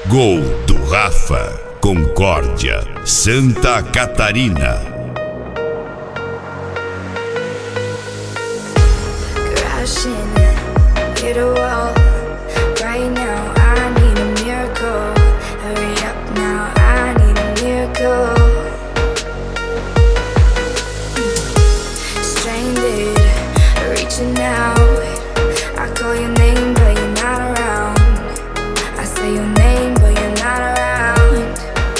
Gol do Rafa, Concórdia, Santa Catarina. Crashing, hit a wall. Right now, I need a miracle. Hurry up now, I need a miracle. Stranded, reaching out. I call your name, but you're not around. I say your name, but you're not around.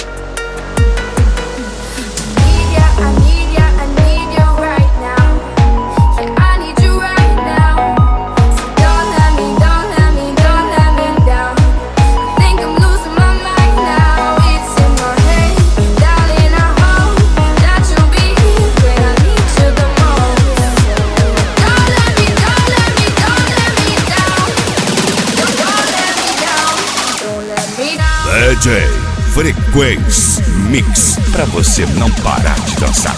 I need ya, I need you right now. Yeah, I need you right now. So don't let me down. I think I'm losing my mind now. It's in my head, darling, I hope that you'll be here when I need you the most. Don't let me down. Don't let me down. DJ Frequência Mix, pra você não parar de dançar.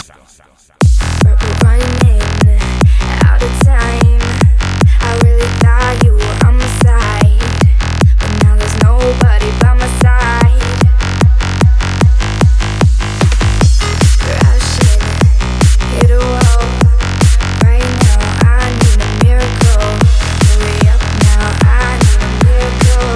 We're running out of time. I really thought you were on my side, but now there's nobody by my side. Crashing, hit a wall. Right now, I need a miracle. Hurry up now, I need a miracle.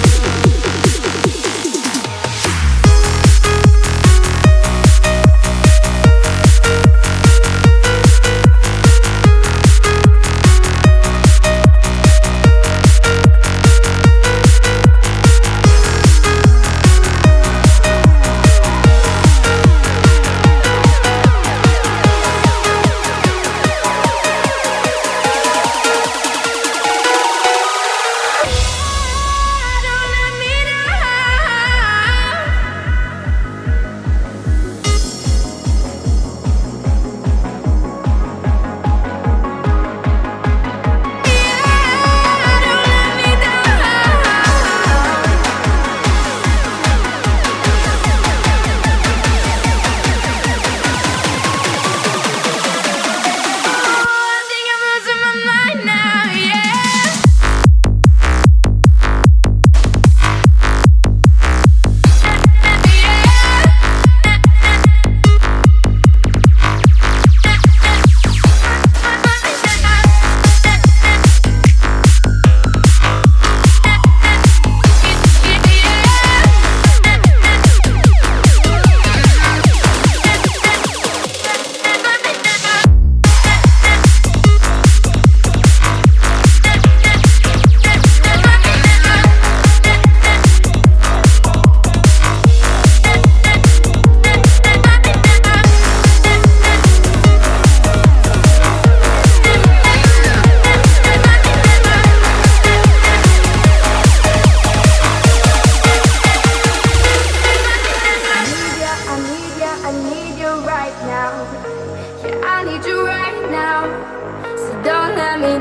I need you right now. Yeah, I need you right now. So don't let me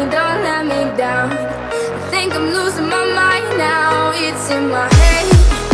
down. I think I'm losing my mind now. It's in my head,